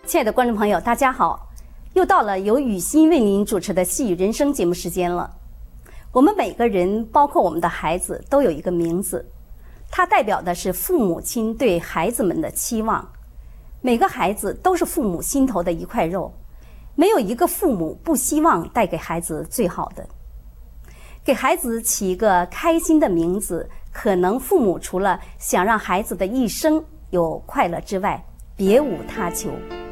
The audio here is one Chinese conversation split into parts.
亲爱的观众朋友，大家好！又到了由雨欣为您主持的《细语人生》节目时间了。我们每个人，包括我们的孩子，都有一个名字，它代表的是父母亲对孩子们的期望。每个孩子都是父母心头的一块肉，没有一个父母不希望带给孩子最好的。给孩子起一个开心的名字，可能父母除了想让孩子的一生有快乐之外，别无他求。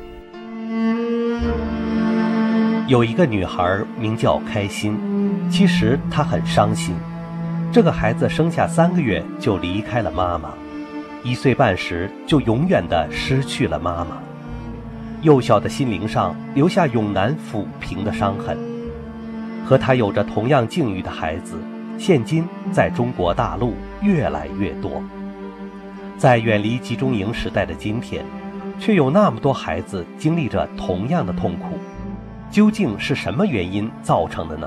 有一个女孩名叫开心，其实她很伤心。这个孩子生下3个月就离开了妈妈，1岁半时就永远地失去了妈妈，幼小的心灵上留下永难抚平的伤痕。和她有着同样境遇的孩子，现今在中国大陆越来越多。在远离集中营时代的今天，却有那么多孩子经历着同样的痛苦，究竟是什么原因造成的呢？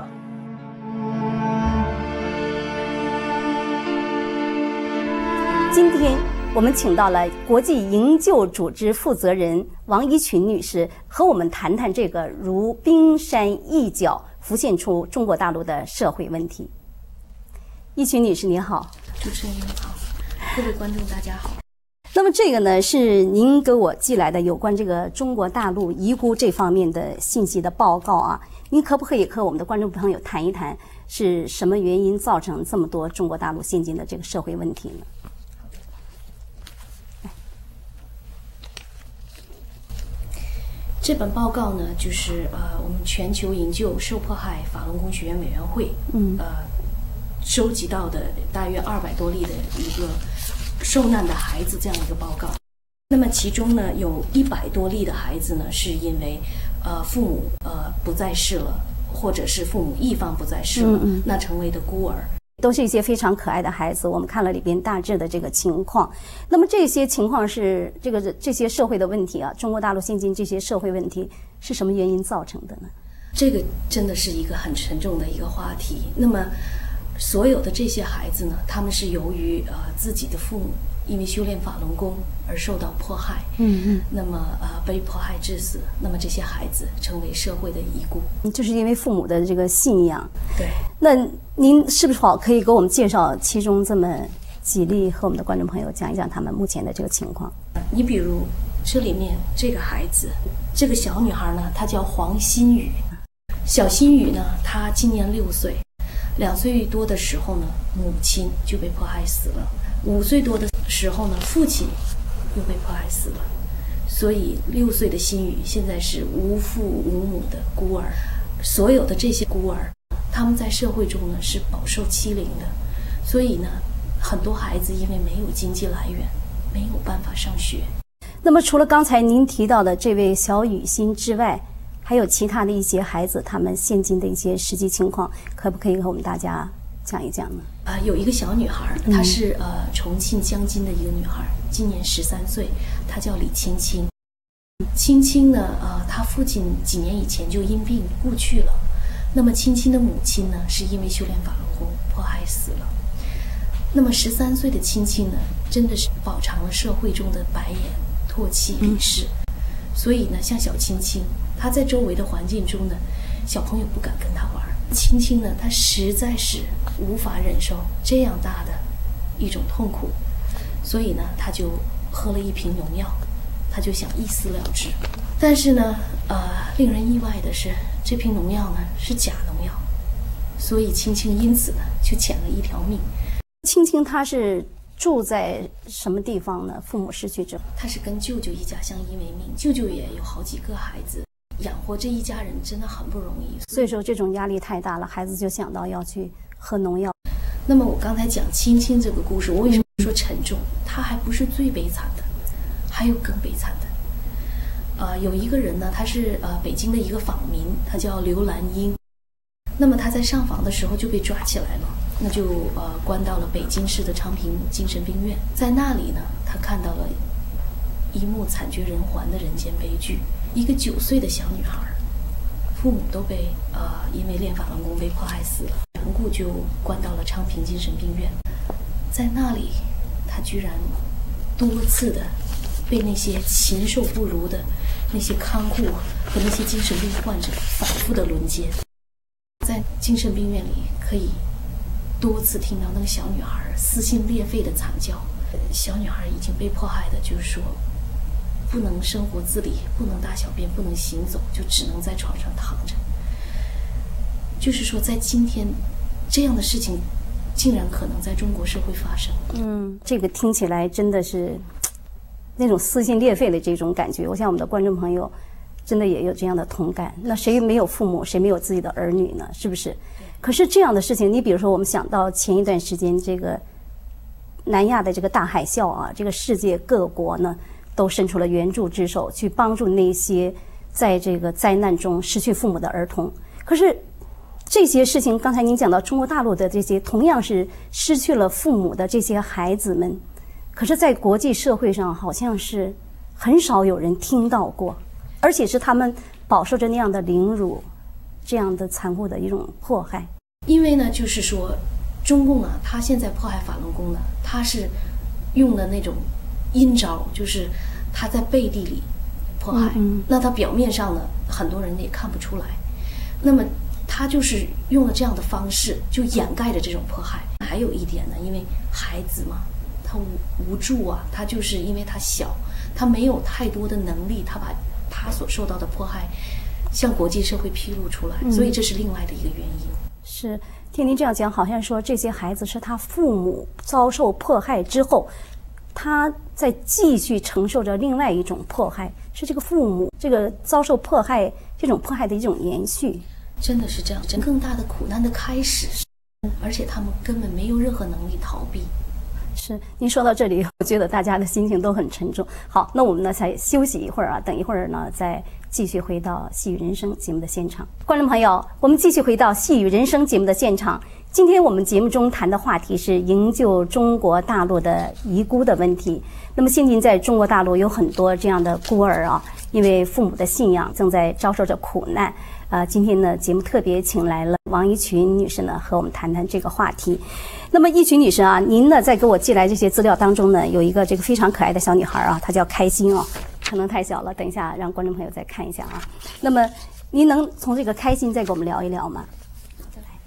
今天我们请到了国际营救组织负责人王一群女士，和我们谈谈这个如冰山一角浮现出中国大陆的社会问题。一群女士您好。 主持人您好，各位观众大家好。 那么这个呢是您给我寄来的有关这个中国大陆遗孤这方面的信息的报告啊，您可不可以和我们的观众朋友谈一谈，是什么原因造成这么多中国大陆现今的这个社会问题呢？ 这本报告呢，就是我们全球营救受迫害法轮功学员委员会收集到的大约200多例的一个受难的孩子这样一个报告。那么其中呢，有100多例的孩子呢，是因为父母不在世了，或者是父母一方不在世了，那成为的孤儿。 都是一些非常可爱的孩子，我们看了里边大致的这个情况。那么这些情况是这些社会的问题啊，中国大陆现今这些社会问题是什么原因造成的呢？这个真的是一个很沉重的一个话题。那么所有的这些孩子呢，他们是由于自己的父母因为修炼法轮功而受到迫害，那么被迫害致死，那么这些孩子成为社会的遗孤， 就是因为父母的这个信仰。 对。 那您是不是可以给我们介绍其中这么几例，和我们的观众朋友讲一讲他们目前的这个情况？ 你比如这里面这个孩子，这个小女孩呢，她叫黄新宇。小新宇呢，她今年6岁，2岁多的时候呢，母亲就被迫害死了。5岁多的时候呢，父亲又被迫害死了，所以6岁的新宇现在是无父无母的孤儿。所有的这些孤儿，他们在社会中呢是饱受欺凌的，所以呢，很多孩子因为没有经济来源，没有办法上学。 那么除了刚才您提到的这位小雨欣之外，还有其他的一些孩子，他们现今的一些实际情况，可不可以和我们大家讲一讲呢？ 有一个小女孩，她是重庆江津的一个女孩，今年13岁，她叫李青青。青青呢，她父亲几年以前就因病故去了。那么青青的母亲呢，是因为修炼法轮功迫害死了。那么13岁的青青呢，真的是饱尝了社会中的白眼、唾弃、鄙视。所以呢，像小青青，她在周围的环境中呢，小朋友不敢跟她玩。青青呢，她实在是无法忍受这样大的一种痛苦，所以呢，她就喝了一瓶农药，她就想一死了之。但是呢，令人意外的是，这瓶农药呢是假农药，所以青青因此呢就捡了一条命。 青青她是住在什么地方呢？父母失去之后， 她是跟舅舅一家相依为命，舅舅也有好几个孩子。养活这一家人真的很不容易， 所以说这种压力太大了，孩子就想到要去喝农药。 那么我刚才讲青青这个故事，我为什么说沉重？它还不是最悲惨的，还有更悲惨的。有一个人呢，他是北京的一个访民，他叫刘兰英。那么他在上访的时候就被抓起来了，那就关到了北京市的昌平精神病院。在那里呢，他看到了一幕惨绝人寰的人间悲剧。一个9岁的小女孩，父母都被因为练法轮功被迫害死了，缘故就关到了昌平精神病院。在那里，她居然多次的被那些禽兽不如的那些看护和那些精神病患者反复的轮奸。在精神病院里，可以多次听到那个小女孩撕心裂肺的惨叫。小女孩已经被迫害的，就是说不能生活自理，不能大小便，不能行走，就只能在床上躺着。就是说，在今天，这样的事情竟然可能在中国社会发生。 这个听起来真的是那种撕心裂肺的这种感觉。我想我们的观众朋友真的也有这样的同感。那谁没有父母，谁没有自己的儿女呢？是不是？可是这样的事情，你比如说，我们想到前一段时间这个南亚的这个大海啸啊，这个世界各国呢都伸出了援助之手，去帮助那些在这个灾难中失去父母的儿童。可是这些事情，刚才您讲到中国大陆的这些同样是失去了父母的这些孩子们，可是在国际社会上好像是很少有人听到过，而且是他们饱受着那样的凌辱，这样的残酷的一种迫害。 因为呢，就是说中共啊，他现在迫害法轮功呢，他是用的那种阴招，就是他在背地里迫害。那他表面上呢，很多人也看不出来。那么他就是用了这样的方式，就掩盖着这种迫害。还有一点呢，因为孩子嘛，他无助啊，他就是因为他小，他没有太多的能力，他把他所受到的迫害向国际社会披露出来，所以这是另外的一个原因。 是，听您这样讲，好像说这些孩子是他父母遭受迫害之后，他在继续承受着另外一种迫害，是这个父母这个遭受迫害这种迫害的一种延续。 真的是这样，更大的苦难的开始，而且他们根本没有任何能力逃避。 是，您说到这里，我觉得大家的心情都很沉重。好，那我们呢再休息一会儿啊，等一会儿呢再继续回到《细语人生》节目的现场。观众朋友，我们继续回到《细语人生》节目的现场。今天我们节目中谈的话题是营救中国大陆的遗孤的问题。那么现今在中国大陆有很多这样的孤儿啊，因为父母的信仰正在遭受着苦难。今天呢，节目特别请来了王一群女士呢，和我们谈谈这个话题。那么一群女士啊，您呢在给我寄来这些资料当中呢，有一个这个非常可爱的小女孩啊，她叫开心啊，可能太小了，等一下让观众朋友再看一下啊。那么您能从这个开心再给我们聊一聊吗？再来。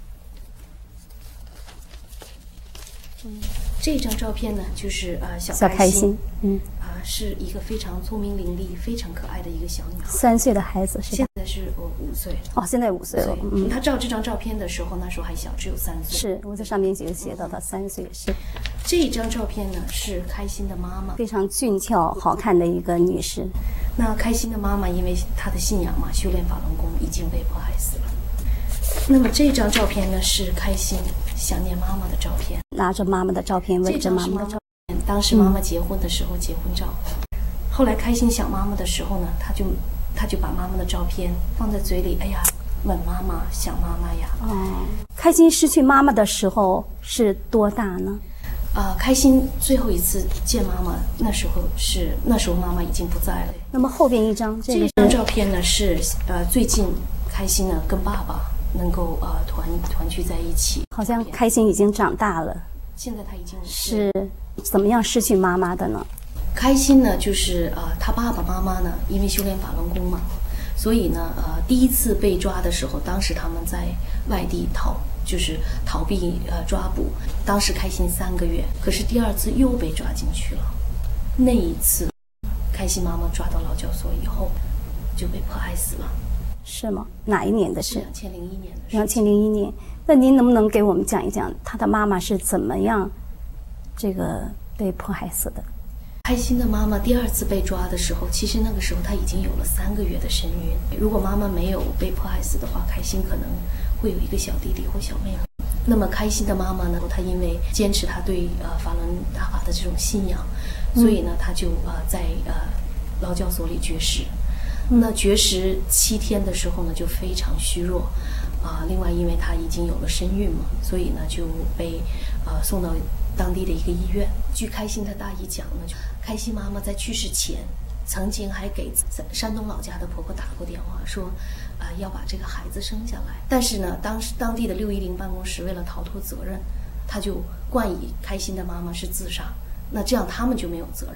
这张照片呢，就是小开心， 是一个非常聪明伶俐、非常可爱的一个小女孩。 3岁的孩子是吧？ 现在是5岁。 哦，现在5岁了。 她照这张照片的时候，那时候还小，只有3岁。 是，我在上面就写到她3岁。是。 这张照片呢，是开心的妈妈， 非常俊俏、好看的一个女士。 那开心的妈妈，因为她的信仰嘛，修炼法轮功，已经被迫害死了。那么这张照片呢，是开心想念妈妈的照片， 拿着妈妈的照片，吻着妈妈的照片。 当时妈妈结婚的时候，结婚照。后来开心想妈妈的时候呢，他就把妈妈的照片放在嘴里，哎呀，吻妈妈，想妈妈呀。 开心失去妈妈的时候是多大呢？ 开心最后一次见妈妈，那时候妈妈已经不在了。 那么后边一张， 这张照片呢是最近开心呢跟爸爸能够团聚在一起。 好像开心已经长大了。 现在他已经是怎么样失去妈妈的呢？ 开心呢，就是他爸爸妈妈呢，因为修炼法轮功嘛，所以呢，第一次被抓的时候，当时他们在外地逃避抓捕。当时开心3个月，可是第2次又被抓进去了。那一次，开心妈妈抓到劳教所以后，就被迫害死了。 是吗？哪一年的事 ？2001年的事。 2001年。那您能不能给我们讲一讲他的妈妈是怎么样这个被迫害死的？ 开心的妈妈第2次被抓的时候，其实那个时候她已经有了3个月的身孕。如果妈妈没有被迫害死的话，开心可能会有一个小弟弟或小妹妹。那么开心的妈妈呢，她因为坚持她对法轮大法的这种信仰，所以呢，她就在劳教所里绝食。那绝食7天的时候呢，就非常虚弱。另外因为她已经有了身孕嘛，所以呢就被送到当地的一个医院。据开心的大姨讲呢，开心妈妈在去世前曾经还给山东老家的婆婆打过电话，说要把这个孩子生下来。但是呢，当地的610办公室为了逃脱责任，他就冠以开心的妈妈是自杀，那这样他们就没有责任。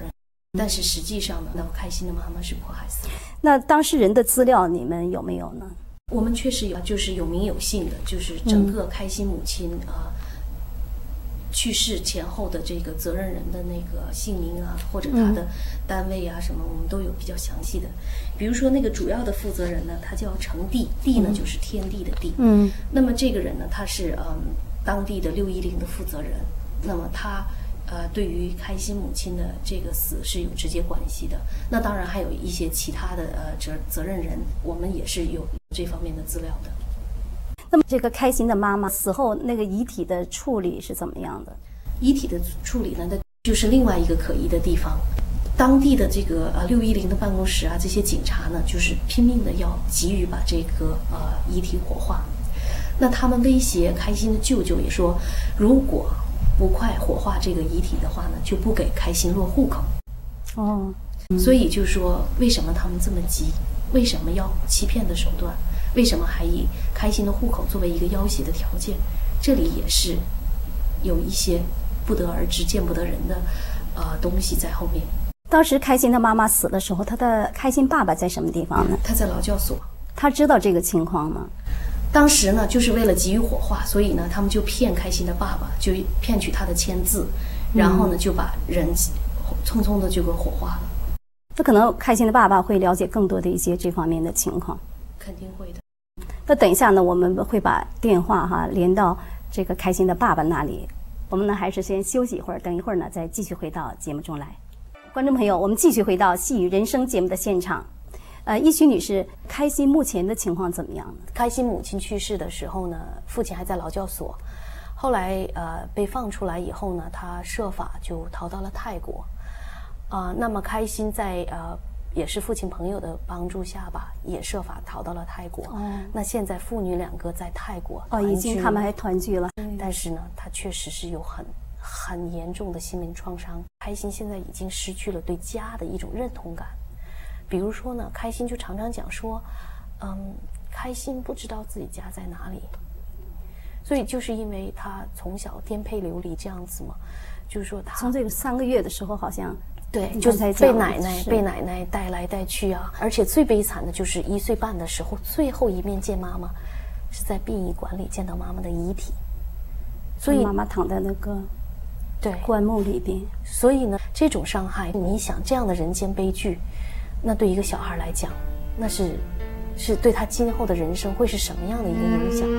但是实际上呢，那开心的妈妈是迫害死了。 那当事人的资料你们有没有呢？ 我们确实有，就是有名有姓的，就是整个开心母亲去世前后的这个责任人的那个姓名啊，或者他的单位啊什么，我们都有比较详细的。比如说那个主要的负责人呢，他叫程地，地呢就是天地的地。那么这个人呢，他是当地的610的负责人。那么他对于开心母亲的这个死是有直接关系的。那当然还有一些其他的责任人，我们也是有这方面的资料的。 那么这个开心的妈妈死后那个遗体的处理是怎么样的？ 遗体的处理呢，那就是另外一个可疑的地方。当地的这个610的办公室啊，这些警察呢，就是拼命的要急于把这个遗体火化。那他们威胁开心的舅舅也说，如果不快火化这个遗体的话呢，就不给开心落户口。所以就是说，为什么他们这么急？为什么要欺骗的手段？为什么还以开心的户口作为一个要挟的条件？这里也是有一些不得而知、见不得人的东西在后面。 当时开心的妈妈死的时候，他的开心爸爸在什么地方呢？ 他在劳教所。 他知道这个情况吗？ 当时呢，就是为了急于火化，所以呢，他们就骗开心的爸爸，就骗取他的签字，然后呢，就把人匆匆的就给火化了。 那可能开心的爸爸会了解更多的一些这方面的情况。 肯定会的。 那等一下呢，我们会把电话连到这个开心的爸爸那里。我们呢还是先休息一会儿，等一会儿呢再继续回到节目中来。观众朋友，我们继续回到《细语人生》节目的现场。一许女士，开心目前的情况怎么样呢？ 开心母亲去世的时候呢，父亲还在劳教所，后来被放出来以后呢，他设法就逃到了泰国。那么开心在也是父亲朋友的帮助下吧，也设法逃到了泰国。那现在父女两个在泰国已经他们还团聚了。 但是呢，他确实是有很严重的心灵创伤。开心现在已经失去了对家的一种认同感。比如说呢，开心就常常讲说，开心不知道自己家在哪里。所以就是因为他从小颠沛流离这样子嘛，就是说他从这个3个月的时候好像。 对，就是被奶奶带来带去啊，而且最悲惨的就是1岁半的时候，最后一面见妈妈，是在殡仪馆里见到妈妈的遗体， 所以妈妈躺在那个棺木里边。 所以呢，这种伤害，你想这样的人间悲剧，那对一个小孩来讲，那是对他今后的人生会是什么样的一个影响？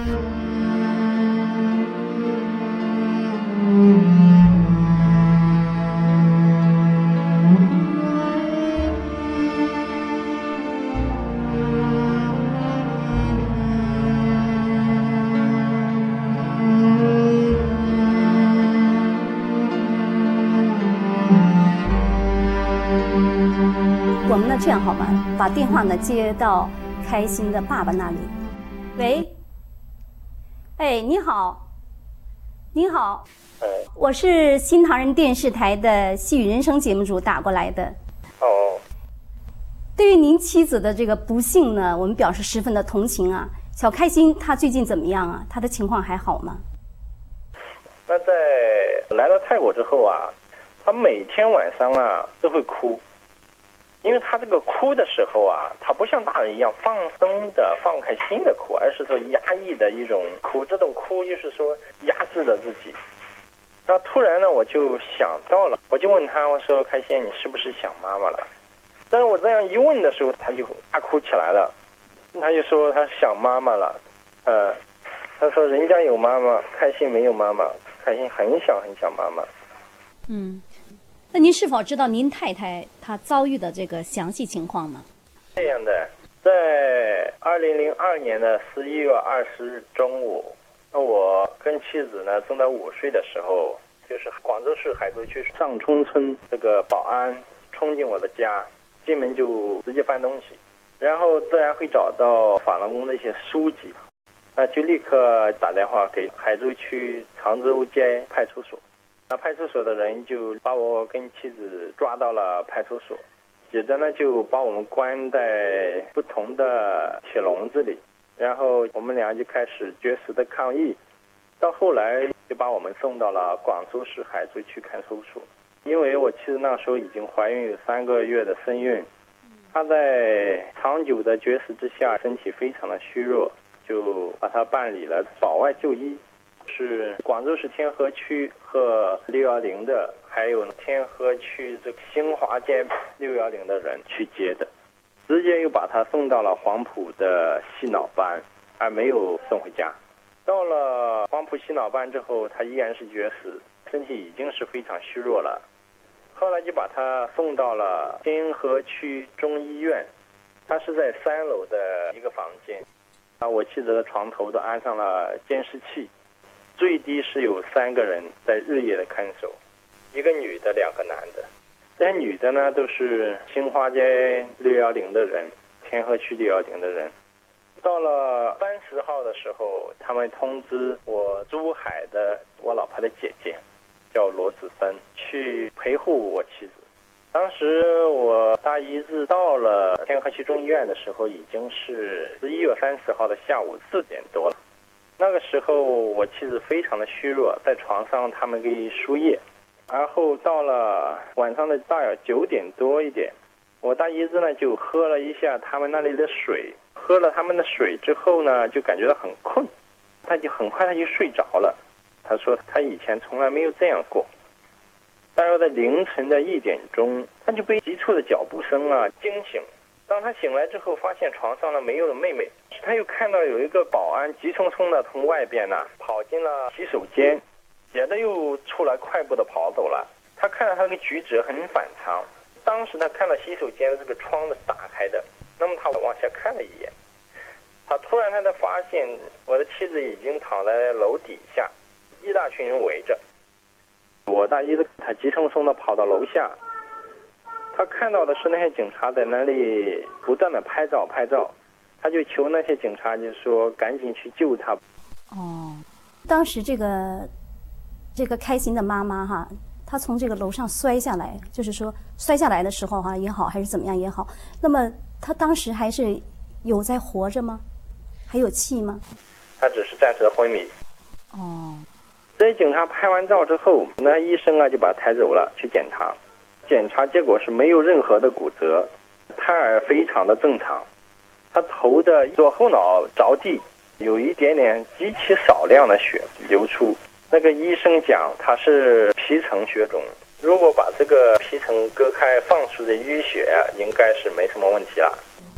我们呢这样好吧，把电话呢接到开心的爸爸那里。喂，你好，您好，我是新唐人电视台的《细语人生》节目组打过来的。对于您妻子的这个不幸呢，我们表示十分的同情啊。小开心她最近怎么样啊？她的情况还好吗？ 那在来到泰国之后啊，她每天晚上啊都会哭。因为他这个哭的时候啊，他不像大人一样放松的、放开心的哭，而是说压抑的一种哭。这种哭就是说压制了自己。那突然呢，我就想到了，我就问他，我说：“开心，你是不是想妈妈了？”但是我这样一问的时候，他就大哭起来了。他就说他想妈妈了。他说人家有妈妈，开心没有妈妈，开心很想很想妈妈。 那您是否知道您太太她遭遇的这个详细情况呢？ 这样的，在2002年的11月20日中午，我跟妻子呢正在午睡的时候，就是广州市海珠区上冲村这个保安冲进我的家，进门就直接翻东西，然后自然会找到法轮功的一些书籍，就立刻打电话给海珠区长洲街派出所。那派出所的人就把我跟妻子抓到了派出所，接着呢就把我们关在不同的铁笼子里，然后我们俩就开始绝食的抗议，到后来就把我们送到了广州市海珠区看守所。 因为我妻子那时候已经怀孕有3个月的身孕，她在长久的绝食之下，身体非常的虚弱，就把她办理了保外就医，是广州市天河区和610的，还有天河区这个新华街610的人去接的，直接又把她送到了黄埔的细脑班，而没有送回家。到了黄埔细脑班之后，她依然是绝食，身体已经是非常虚弱了。后来就把他送到了天河区中医院，他是在3楼的一个房间，我妻子的床头都安上了监视器，最低是有3个人在日夜的看守，一个女的2个男的。这些女的呢都是新华街610的人，天河区610的人。到了30号的时候，他们通知我珠海的我老婆的姐姐叫罗子芬去陪护我妻子。当时我大姨子到了天河区中医院的时候，已经是11月30号的下午4点多了。那个时候我妻子非常的虚弱，在床上他们给输液，然后到了晚上的大约9点多一点，我大姨子呢就喝了一下他们那里的水，喝了他们的水之后呢，就感觉到很困，他就很快就睡着了。他说他以前从来没有这样过。大约在凌晨的1点钟，他就被急促的脚步声惊醒。当他醒来之后，发现床上没有了妹妹，他又看到有一个保安急匆匆的从外边跑进了洗手间，接着又出来快步的跑走了。他看到他的举止很反常，当时他看到洗手间的这个窗子打开的，那么他往下看了一眼，他突然发现我的妻子已经躺在楼底下，一大群人围着。我大姨子她急匆匆的跑到楼下，她看到的是那些警察在那里不断的拍照，她就求那些警察就说赶紧去救她。 当时这个开心的妈妈她从这个楼上摔下来，就是说摔下来的时候也好，还是怎么样也好，那么她当时还是有在活着吗？还有气吗？ 她只是暂时的昏迷。这些警察拍完照之后，那医生就把他抬走了去检查，检查结果是没有任何的骨折，胎儿非常的正常，他头的左后脑着地，有一点点极其少量的血流出。那个医生讲他是皮层血肿，如果把这个皮层割开放出的淤血应该是没什么问题了。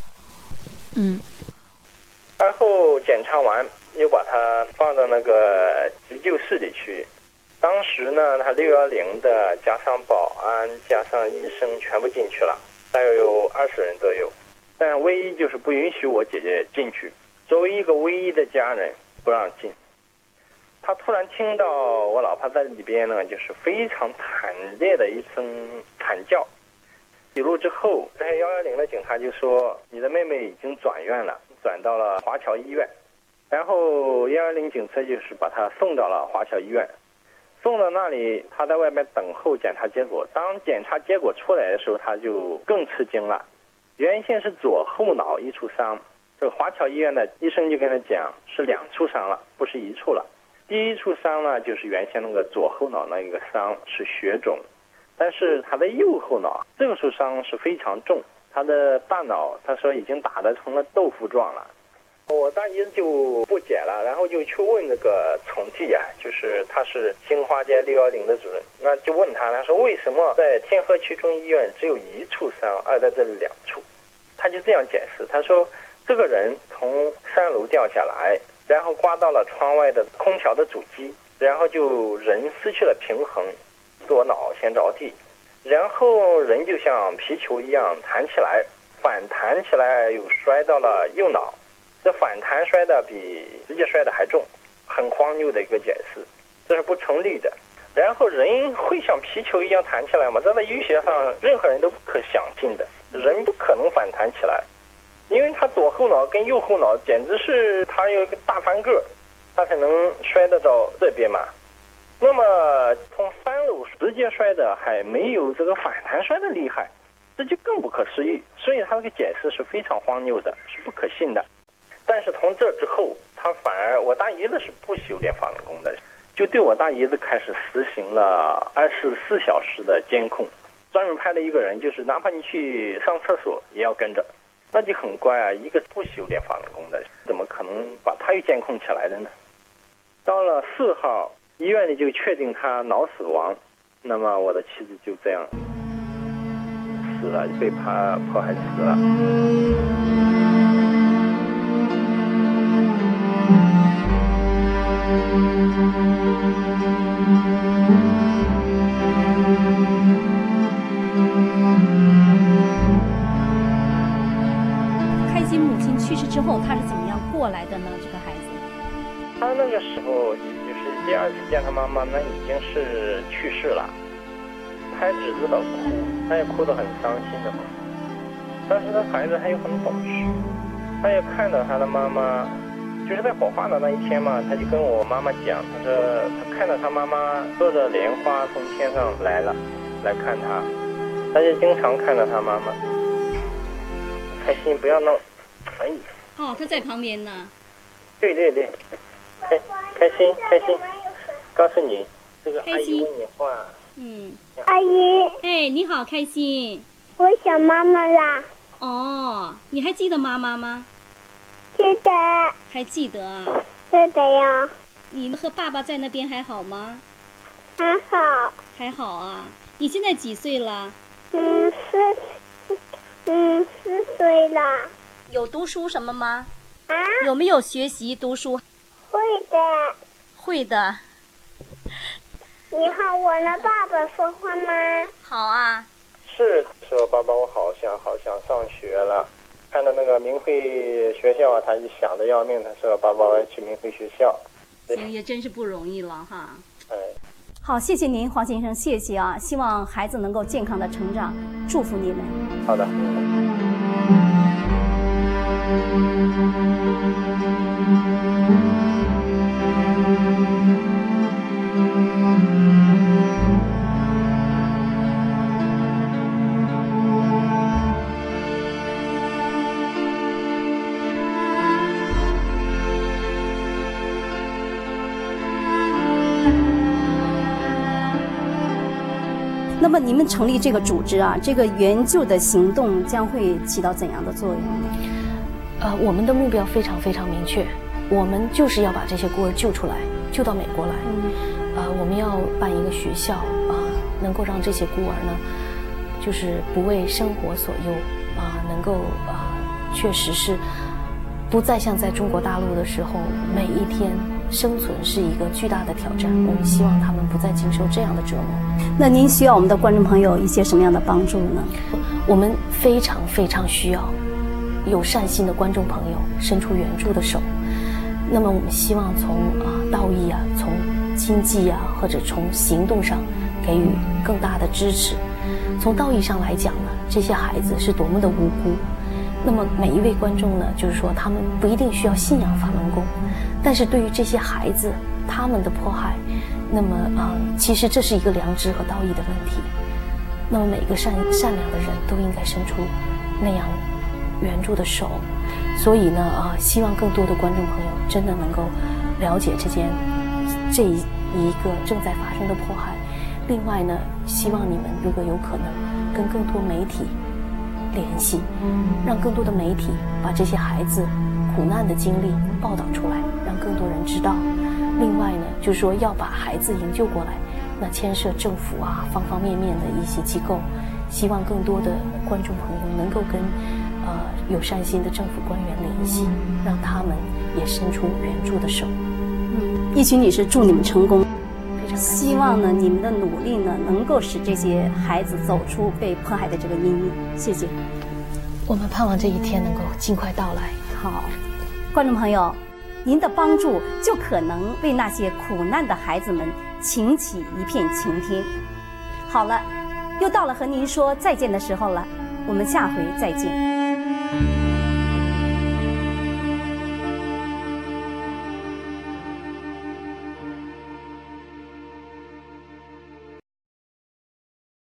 然后检查完又把他放到那个急救室里去。当时呢，他610的加上保安加上医生全部进去了，大约有20人左右，但唯一就是不允许我姐姐进去，作为一个唯一的家人不让进。他突然听到我老婆在里边呢，就是非常惨烈的一声惨叫。记录之后，这些110的警察就说你的妹妹已经转院了，转到了华侨医院。然后110警车就是把她送到了华侨医院，送到那里，她在外面等候检查结果。当检查结果出来的时候，她就更吃惊了，原先是左后脑一处伤，这个华侨医院的医生就跟他讲是2处伤了，不是1处了。第一处伤呢，就是原先那个左后脑那个伤是血肿，但是他的右后脑这个处伤是非常重，他的大脑他说已经打得成了豆腐状了。我大姨就不解了，然后就去问那个从记就是他是新华街610的主任，那就问他说为什么在天河区中医院只有1处伤，而在这里2处？他就这样解释，他说这个人从3楼掉下来，然后刮到了窗外的空调的主机，然后就人失去了平衡，左脑先着地，然后人就像皮球一样弹起来，反弹起来又摔到了右脑，这反弹摔的比直接摔的还重，很荒谬的一个解释，这是不成立的。然后人会像皮球一样弹起来吗？这在医学上任何人都不可想信的，人不可能反弹起来，因为他左后脑跟右后脑简直是他有一个大翻个，他才能摔得到这边嘛。那么从3楼直接摔的还没有这个反弹摔的厉害，这就更不可思议。所以他这个解释是非常荒谬的，是不可信的。但是从这之后，他反而我大姨子是不修炼法轮功的， 就对我大姨子开始实行了24小时的监控，专门派了一个人，就是哪怕你去上厕所也要跟着。那就很怪啊，一个不修炼法轮功的，怎么可能把他又监控起来的呢？到了4号，医院里就确定他脑死亡，那么我的妻子就这样死了，被他迫害死了。 开心母亲去世之后，他是怎么样过来的呢？这个孩子， 他那个时候就是第2次见他妈妈，那已经是去世了。他也只知道哭，他也哭得很伤心的哭。但是他孩子他又很懂事，他也看到他的妈妈，就是在火化的那一天嘛，他就跟我妈妈讲，他说他看到他妈妈坐着莲花从天上来了，来看他，他就经常看到他妈妈。开心，不要闹。哎， 哦，他在旁边呢。 对，开心，告诉你，这个阿姨问你话。 阿姨， 哎，你好，开心。 我想妈妈啦。 哦，你还记得妈妈吗？ 记得。 还记得啊？ 记得呀。 你和爸爸在那边还好吗？ 还好。 还好啊。你现在几岁了 ？4岁了。 有读书什么吗？ 啊？ 有没有学习读书？ 会的。 会的。 你好，我的爸爸说话吗？ 好啊。 是说爸爸，我好想上学了。看到那个明慧学校啊，他就想得要命。他说爸爸，我要去明慧学校。 行，也真是不容易了哈。 哎。 好，谢谢您，黄先生，谢谢啊！希望孩子能够健康的成长，祝福你们。 好的。 那么你们成立这个组织啊，这个援救的行动将会起到怎样的作用呢？ 我们的目标非常非常明确，我们就是要把这些孤儿救出来，救到美国来。我们要办一个学校能够让这些孤儿呢，就是不为生活所忧能够确实是不再像在中国大陆的时候，每一天生存是一个巨大的挑战。我们希望他们不再经受这样的折磨。 那您需要我们的观众朋友一些什么样的帮助呢？ 我们非常非常需要有善心的观众朋友伸出援助的手。那么我们希望从道义从经济或者从行动上给予更大的支持。从道义上来讲呢，这些孩子是多么的无辜。那么每一位观众呢，就是说他们不一定需要信仰法轮功，但是对于这些孩子他们的迫害，那么其实这是一个良知和道义的问题。那么每个善良的人都应该伸出那样援助的手。所以呢希望更多的观众朋友真的能够了解这一个正在发生的迫害。另外呢，希望你们如果有可能跟更多媒体联系，让更多的媒体把这些孩子苦难的经历报道出来，让更多人知道。另外呢，就是说要把孩子营救过来，那牵涉政府方方面面的一些机构，希望更多的观众朋友能够跟有善心的政府官员联系，让他们也伸出援助的手。 一群女士，祝你们成功。 非常希望呢，你们的努力呢，能够使这些孩子走出被迫害的这个阴影。谢谢。 我们盼望这一天能够尽快到来。 好，观众朋友，您的帮助就可能为那些苦难的孩子们倾起一片晴天。好了，又到了和您说再见的时候了，我们下回再见。